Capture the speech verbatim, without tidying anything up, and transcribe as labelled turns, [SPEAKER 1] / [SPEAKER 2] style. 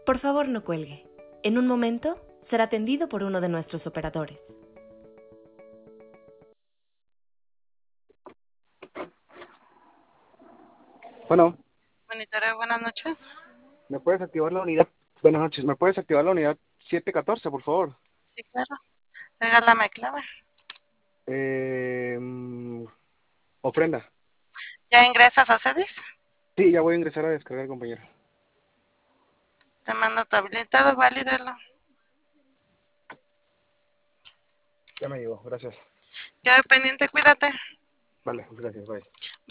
[SPEAKER 1] Por favor, no cuelgue. En un momento será atendido por uno de nuestros operadores.
[SPEAKER 2] Bueno,
[SPEAKER 3] Monitoreo, buenas noches.
[SPEAKER 2] ¿me puedes activar la unidad? Buenas noches, ¿me puedes activar la unidad siete catorce, por favor?
[SPEAKER 3] Sí, claro. Regálame clave.
[SPEAKER 2] Eh, mm, ofrenda.
[SPEAKER 3] ¿Ya ingresas a CEDIS?
[SPEAKER 2] Sí, ya voy a ingresar a descargar, compañero.
[SPEAKER 3] Te mando tu habilitado, valídalo.
[SPEAKER 2] Ya me llegó, gracias.
[SPEAKER 3] Queda pendiente, cuídate.
[SPEAKER 2] Vale, gracias, bye.